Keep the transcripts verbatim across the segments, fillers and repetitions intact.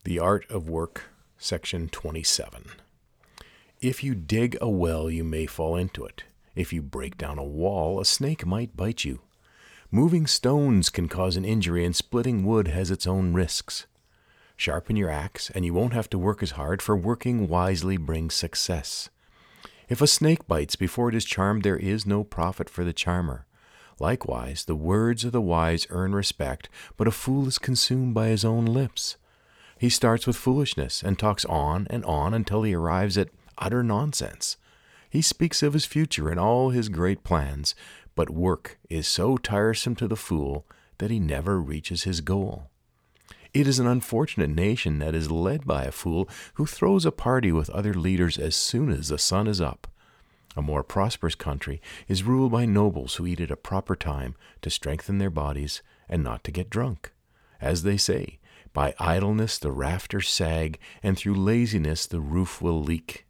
The Art of Work, Section twenty-seven. If you dig a well, you may fall into it. If you break down a wall, a snake might bite you. Moving stones can cause an injury, and splitting wood has its own risks. Sharpen your axe, and you won't have to work as hard, for working wisely brings success. If a snake bites before it is charmed, there is no profit for the charmer. Likewise, the words of the wise earn respect, but a fool is consumed by his own lips. He starts with foolishness and talks on and on until he arrives at utter nonsense. He speaks of his future and all his great plans, but work is so tiresome to the fool that he never reaches his goal. It is an unfortunate nation that is led by a fool who throws a party with other leaders as soon as the sun is up. A more prosperous country is ruled by nobles who eat at a proper time to strengthen their bodies and not to get drunk. As they say, by idleness the rafters sag, and through laziness the roof will leak.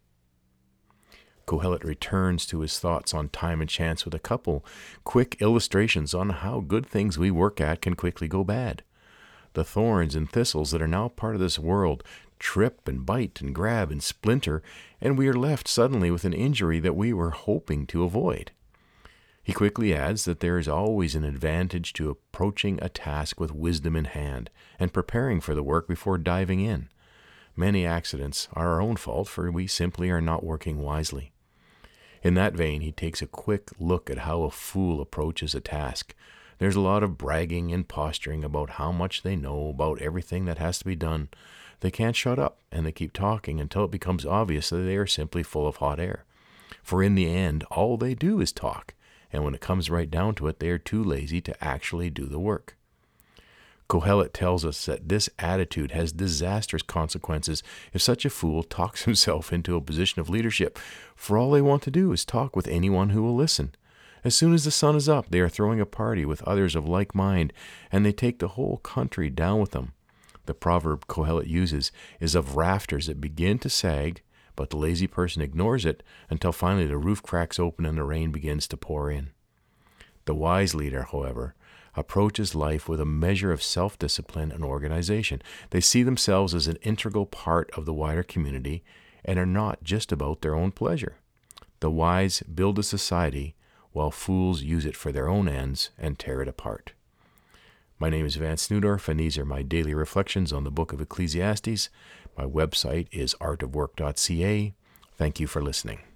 Kohelet returns to his thoughts on time and chance with a couple quick illustrations on how good things we work at can quickly go bad. The thorns and thistles that are now part of this world trip and bite and grab and splinter, and we are left suddenly with an injury that we were hoping to avoid. He quickly adds that there is always an advantage to approaching a task with wisdom in hand and preparing for the work before diving in. Many accidents are our own fault, for we simply are not working wisely. In that vein, he takes a quick look at how a fool approaches a task. There's a lot of bragging and posturing about how much they know about everything that has to be done. They can't shut up, and they keep talking until it becomes obvious that they are simply full of hot air. For in the end, all they do is talk, and when it comes right down to it, they are too lazy to actually do the work. Kohelet tells us that this attitude has disastrous consequences if such a fool talks himself into a position of leadership, for all they want to do is talk with anyone who will listen. As soon as the sun is up, they are throwing a party with others of like mind, and they take the whole country down with them. The proverb Kohelet uses is of rafters that begin to sag, but the lazy person ignores it until finally the roof cracks open and the rain begins to pour in. The wise leader, however, approaches life with a measure of self-discipline and organization. They see themselves as an integral part of the wider community and are not just about their own pleasure. The wise build a society while fools use it for their own ends and tear it apart. My name is Vance Neudorf, and these are my daily reflections on the book of Ecclesiastes. My website is art of work dot c a. Thank you for listening.